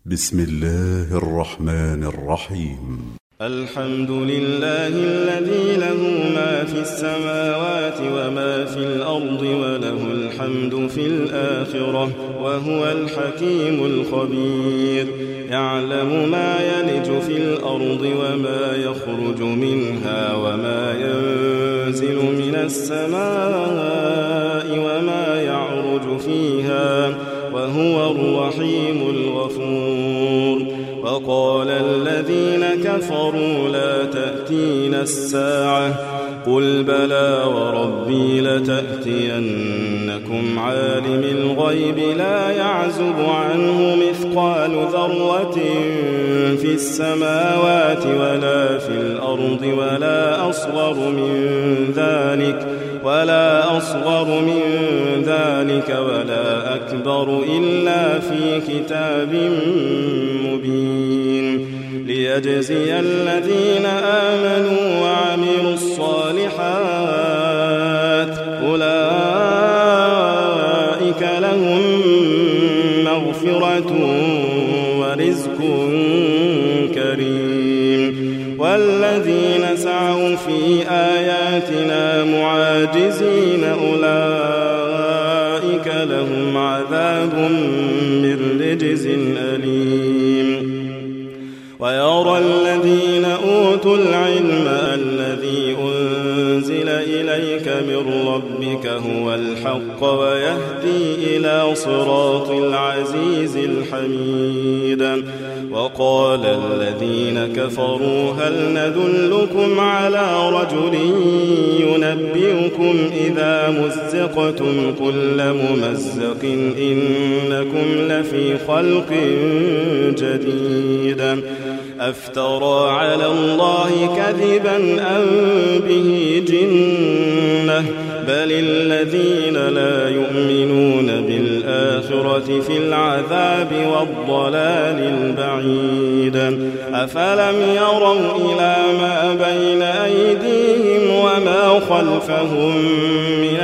بسم الله الرحمن الرحيم. الحمد لله الذي له ما في السماوات وما في الأرض وله الحمد في الآخرة وهو الحكيم الخبير. يعلم ما يلج في الأرض وما يخرج منها وما ينزل من السماء وما يعرج فيها وهو الرحيم الغفور. وقال الذين كفروا لا تأتينا الساعة قل بلى وربي لتأتينكم عالم الغيب لا يعزب عنه مثقال ذرة في السماوات ولا في الأرض ولا أصغر من ذلك ولا أكبر إلا في كتاب مبين. ليجزي الذين آمنوا وعملوا الصالحات أولئك لهم مغفرة ورزق كريم. والذين سعوا في آياتنا معاجزين أولئك لهم عذاب من رجز أليم. ويرى الذين أوتوا العلم الذي أنزل إليك من ربك هو الحق ويهدي إلى صراط العزيز الحميد. وقال الذين كفروا هل ندلكم على رجل ينبئكم إذا مزقتم كل ممزق إنكم لفي خلق جديد. أفترى على الله كذبا أم به جنة بل الذين لا يؤمنون بالآخرة في العذاب والضلال البعيد. أفلم يروا إلى ما بين أيديهم وما خلفهم من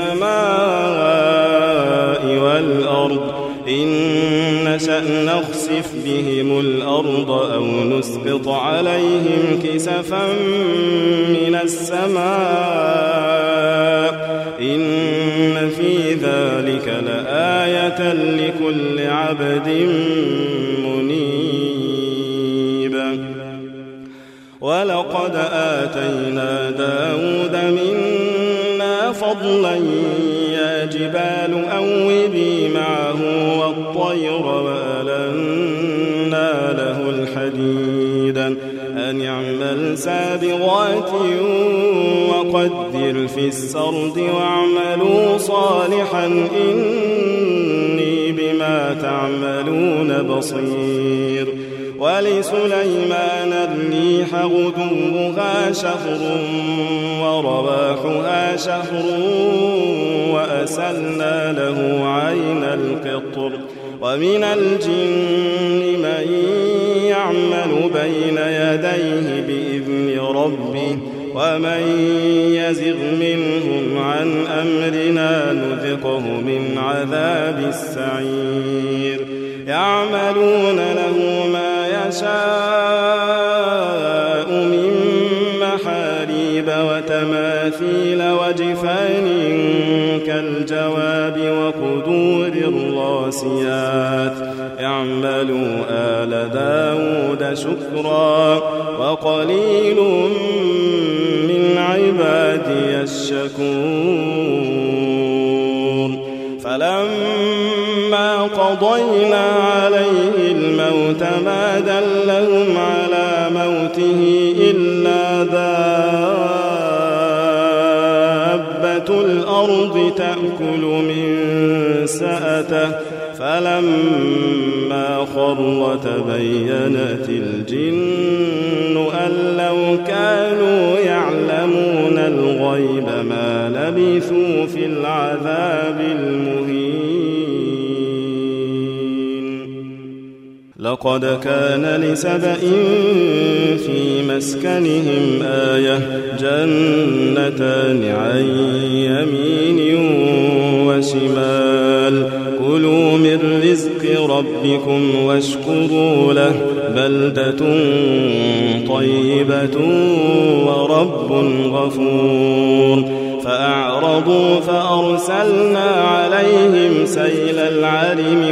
السماء والأرض إن نشأ نخسف بهم الأرض أو نسقط عليهم كسفا من السماء إن في ذلك لآية لكل عبد منيب. ولقد آتينا داود منا فضلا يا جبال أوبي معه والطير وألنا له الحديد أن يعمل سابغات وقدر في السرد واعملوا صالحا إني بما تعملون بصير. ولسليمان الريح غدوها شهر ورواحها شهر وأسلنا له عين القطر. ومن الجن من يعمل بين يديه بإذن ربه ومن يزغ منهم عن أمرنا نذقه من عذاب السعير. يعملون له ما يشاء من محاريب وتماثيل وجفان كالجواب وقدور الراسيات. اعملوا آل داود شكرا وقليل من عبادي الشكور. فلما قضينا عليه الموت ما دلهم على موته إلا دابة الأرض تأكل من سأته فلما خر تبينت الجن أن لو كانوا يعلمون الغيب ما لبثوا في العذاب المهين. لقد كان لسبإ في مسكنهم آية جنتان عن يمين وشمال كلوا من رزق رزق ربكم واشكروا له بلدة طيبة ورب غفور فأعرضوا فأرسلنا عليهم سيل العرم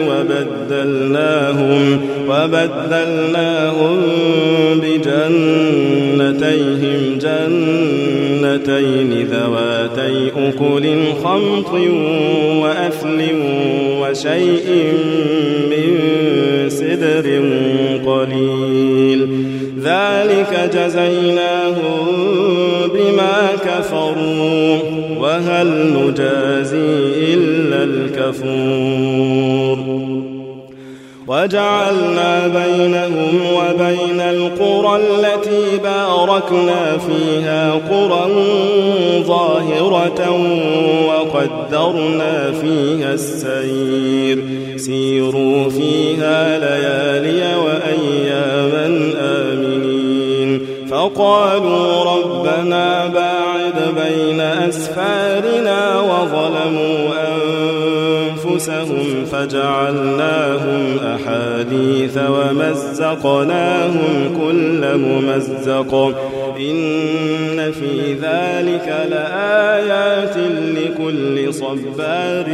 وبدلناهم بجنتيهم جنتين ذواتي أكل خمط وأثل وشيء من سدر قليل ذلك جزيناهم بما كفروا وهل نجازي إلا الكفور وجعلنا بينهم وبين القرى التي باركنا فيها قرى ظاهرة وقدرنا فيها السير سيروا فيها ليالي وأياما آمنين فقالوا ربنا باعد بين أسفارنا وظلموا أنفسهم فجعلناهم أحاديث ومزقناهم كل ممزق إن في ذلك لآيات لكل صبار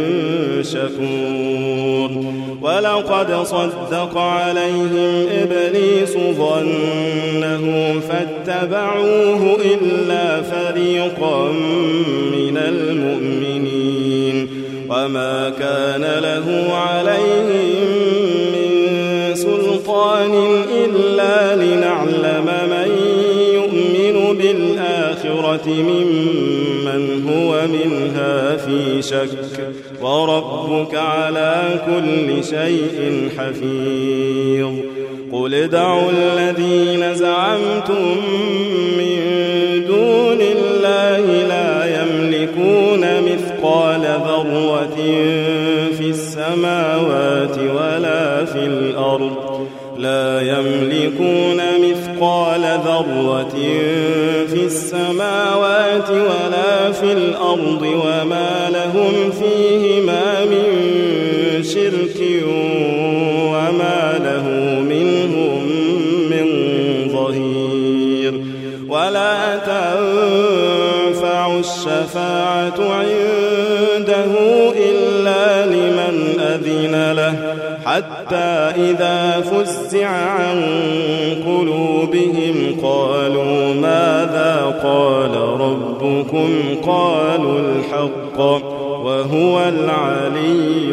شكور ولقد صدق عليهم إبليس ظنه فاتبعوه إلا فريقا من المؤمنين وما كان له عليهم من سلطان إلا لنعلم من يؤمن بالآخرة ممن هو منها في شك وربك على كل شيء حفيظ قل ادعوا الذين زعمتم من دون الله لا يملكون مثقال ذرة في السماوات ولا في الأرض وما لهم فيهما من شرك وما له منهم من ظهير ولا تنفع الشفاعة عنده إلا لمن أذن له حتى إذا فزع عن قلوبهم قالوا ماذا قال ربكم قالوا الحق وهو العلي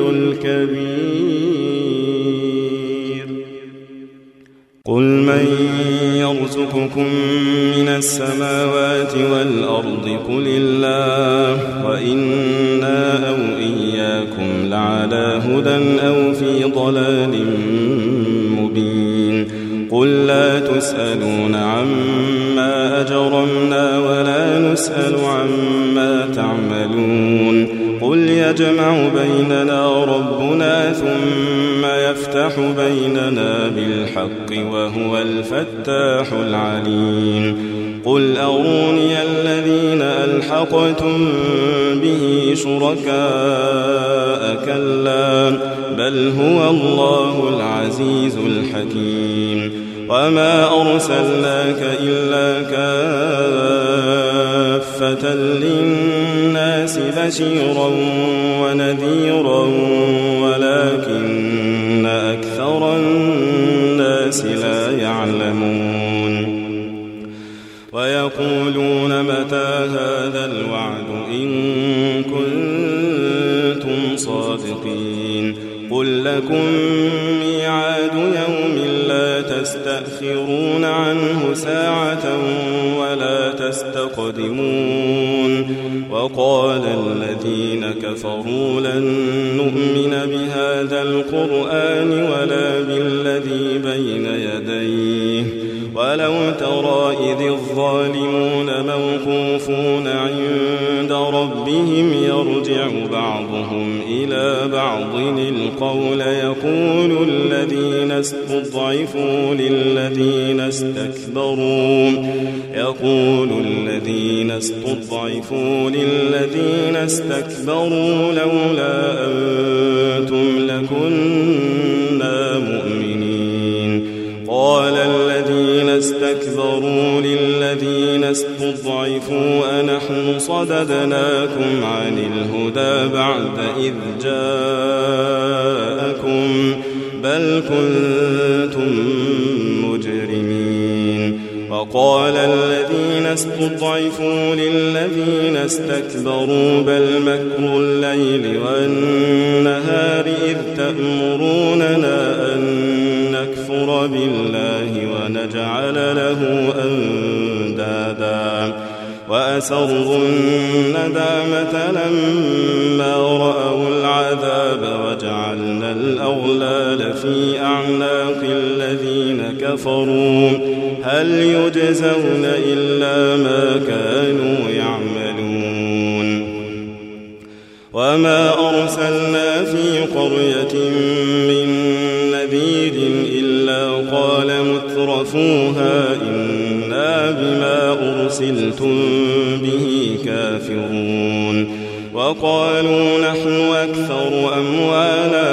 الكبير قل من يرزقكم من السماوات والأرض قل الله وإنا أو إياكم لعلى هدى أو في ضلال مبين قل لا تسألون عما أجرمنا ولا نسأل عما تعملون قل يجمع بيننا ربنا ثم يفتح بيننا بالحق وهو الفتاح العليم قل أروني الذين ألحقتم به شركاء كلا بل هو الله العزيز الحكيم وما أرسلناك إلا كافة للناس بشيرا ونذيرا ولكن أكثر الناس لا يعلمون ويقولون متى هذا الوعد إن كنتم صادقين قل لكم ميعاد يوم لا تستأخرون عنه ساعة ولا تستقدمون وقال الذين كفروا لن نؤمن بهذا القرآن ولا بالذي بين يديه ولو ترى إذ الظالمون موقوفون عند ربهم يرجع بعضهم إلى بعض القول يقول الذين استضعفوا للذين استكبروا لولا أنتم لكنا اسْتَكْبَرُوا لِلَّذِينَ اسْتُضْعِفُوا أَنَحْنُ صَدَدْنَاكُمْ عَنِ الْهُدَى بَعْدَ إِذْ جَاءَكُمْ بَلْ كُنْتُمْ مُجْرِمِينَ وقال الذين استضعفوا للذين استكبروا بل مكر الليل والنهار إذ تأمروننا أن نكفر بالله ونجعل له أندادا وأسروا الندامة لما رأوا العذاب وجعلنا الأغلال في أعناق الذين كفروا هل يجزون إلا ما كانوا يعملون وما أرسلنا في قرية من نذير إلا قال مترفوها إنا بما أرسلتم به كافرون وقالوا نحن أكثر أموالا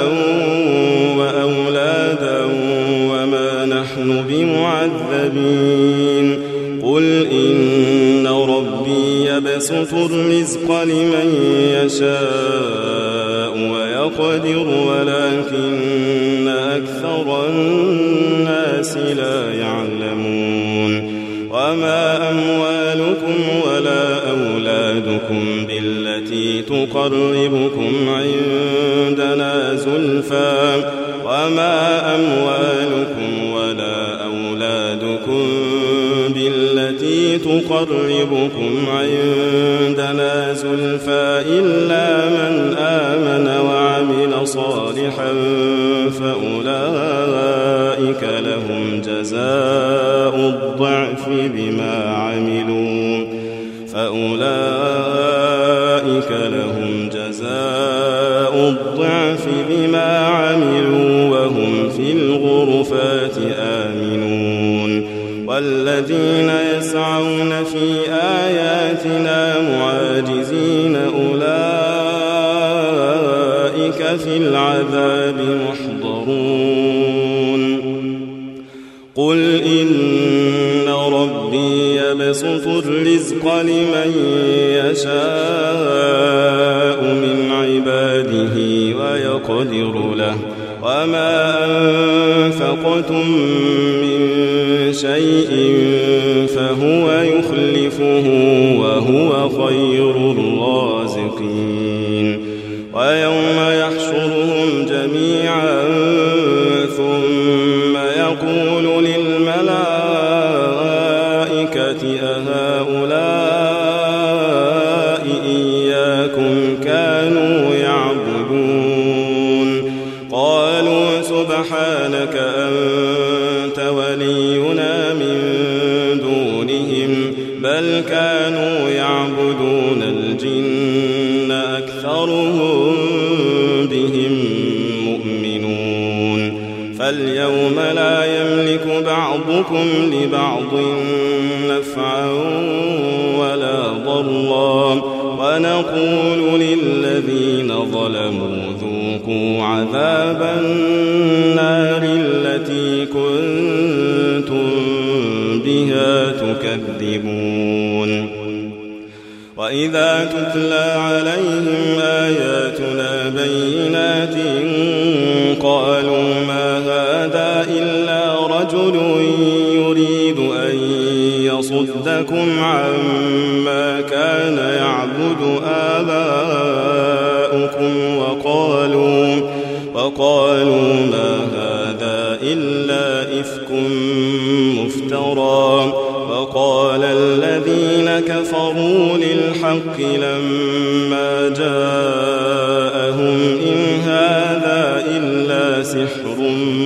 وأولادا وما نحن بمعذبين قل إن ربي يبسط الرزق لمن يشاء ويقدر ولكن أكثر الناس لا يعلمون وما أموالكم ولا أولادكم بالتي تقربكم عندنا زلفى وما أموالكم ولا أولادكم بالتي تقربكم عندنا زلفى إلا من آمن وعمل صالحا فأولئك لهم جزاء الضعف بما عملوا وهم في الغرفات آمنون والذين يسعون في آياتنا معاجزين أولئك في العذاب محضرون قل إن ربي يبسط الرزق لمن يشاء من عباده ويقدر له وما أنفقتم من شيء فهو يخلفه وهو خير الرازقين ويوم يحشرهم جميعا ثم يقول للملائكة أهؤلاء إياكم كانوا يعبدون قالوا سبحانك أنت ولينا من دونهم بل كانوا يعبدون الجن أكثرهم بهم مؤمنون فاليوم لا يملك بعضكم لبعض نفعا ولا ضرا ونقول للذين ظلموا ذوقوا عذاب النار التي كنتم بها تكذبون وإذا تتلى عليهم آياتنا بينات قالوا ما هذا إلا رجل يريد أن يصدكم عما كان يعبد آباؤكم وقالوا ما هذا إلا إفك مفترى وقال الذين كفروا للحق لما جاءهم إن هذا إلا سحر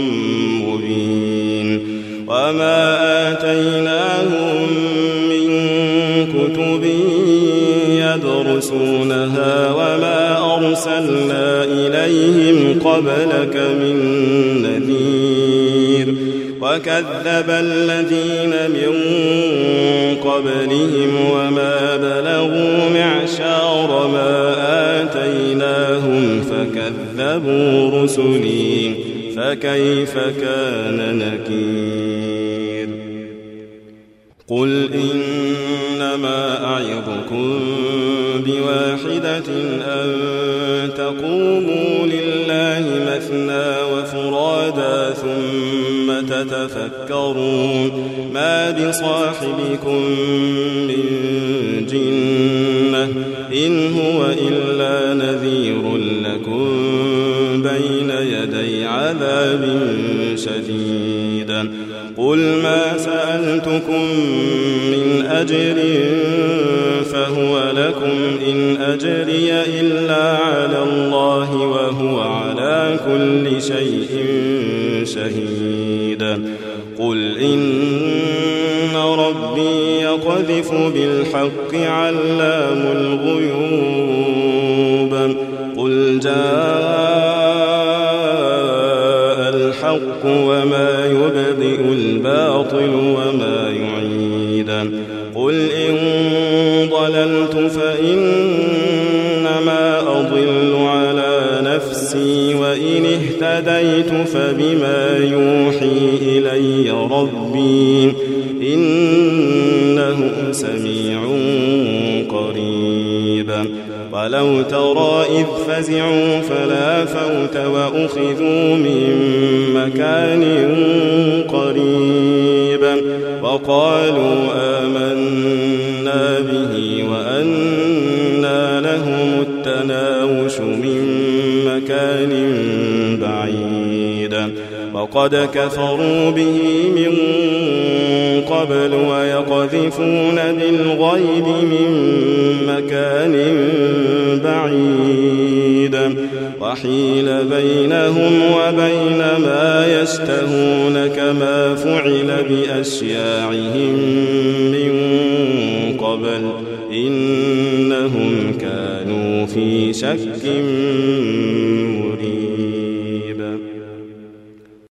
مبين وما آتيناهم من كتب يدرسونها وما أرسلنا إليهم قبلك من نذير وكذب الذين من قبلهم وما بلغوا معشار ما آتيناهم فكذبوا رسلي فكيف كان نكير قل إنما أعظكم بواحدة أن تقوموا لله مثنى وفرادا ثم تتفكرون ما بصاحبكم من جنة إن هو إلا نذير لكم بين يدي عذاب شديد قل ما سألتكم من أجر فهو لكم إن أجري إلا على الله وهو على كل شيء شهيد قل إن ربي يقذف بالحق علام الغيوب قل جاء الحق وما يبدئ الباطل وما يعيد قل إن ضللت فإنما أضل على نفسي وإن اهتديت فبما يوحي إلي ربي إنه سميع قريب ولو ترى إذ فزعوا فلا فوت وأخذوا من مكان قريب وقالوا آمنا به وأنى لهم التناوش من مكان بعيد وقد كفروا به من قبل ويقذفون بالغيب من مكان بعيد وحيل بينهم وبين ما يشتهون كما فعل بأشياعهم من قبل إنهم كانوا في شك